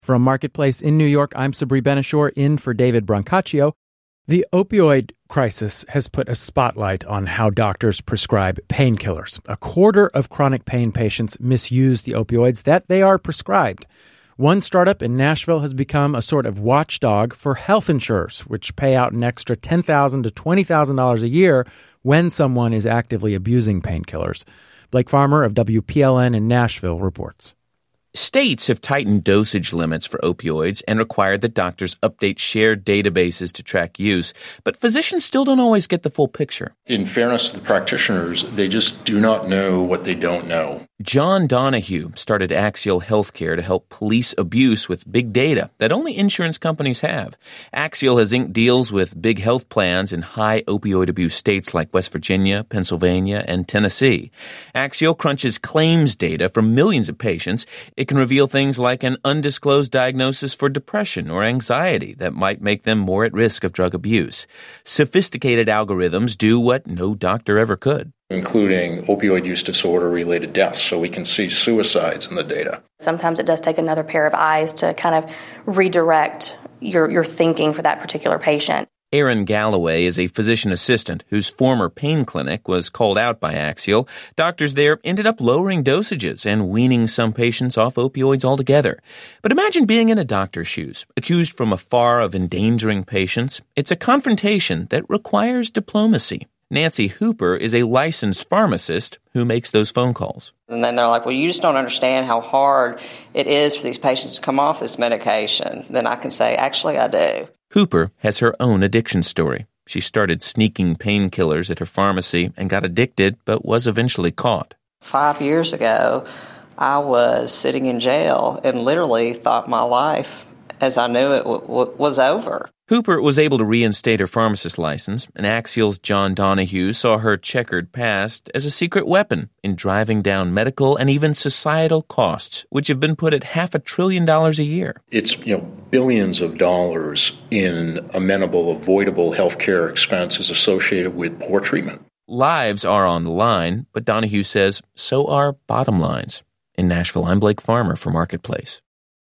From Marketplace in New York, I'm Sabri Ben-Achour, in for David Brancaccio. The opioid crisis has put a spotlight on how doctors prescribe painkillers. A quarter of chronic pain patients misuse the opioids that they are prescribed. One startup in Nashville has become a sort of watchdog for health insurers, which pay out an extra $10,000 to $20,000 a year when someone is actively abusing painkillers. Blake Farmer of WPLN in Nashville reports. States have tightened dosage limits for opioids and required that doctors update shared databases to track use, but physicians still don't always get the full picture. In fairness to the practitioners, they just do not know what they don't know. John Donahue started Axial Healthcare to help police abuse with big data that only insurance companies have. Axial has inked deals with big health plans in high opioid abuse states like West Virginia, Pennsylvania, and Tennessee. Axial crunches claims data from millions of patients. It can reveal things like an undisclosed diagnosis for depression or anxiety that might make them more at risk of drug abuse. Sophisticated algorithms do what no doctor ever could, including opioid use disorder-related deaths, so we can see suicides in the data. Sometimes it does take another pair of eyes to kind of redirect your thinking for that particular patient. Erin Galloway is a physician assistant whose former pain clinic was called out by Axial. Doctors there ended up lowering dosages and weaning some patients off opioids altogether. But imagine being in a doctor's shoes, accused from afar of endangering patients. It's a confrontation that requires diplomacy. Nancy Hooper is a licensed pharmacist who makes those phone calls. And then they're like, well, you just don't understand how hard it is for these patients to come off this medication. Then I can say, actually, I do. Hooper has her own addiction story. She started sneaking painkillers at her pharmacy and got addicted, but was eventually caught. 5 years ago, I was sitting in jail and literally thought my life, as I knew it, was over. Hooper was able to reinstate her pharmacist license, and Axial's John Donahue saw her checkered past as a secret weapon in driving down medical and even societal costs, which have been put at $500 billion a year. It's, billions of dollars in amenable, avoidable healthcare expenses associated with poor treatment. Lives are on the line, but Donahue says so are bottom lines. In Nashville, I'm Blake Farmer for Marketplace.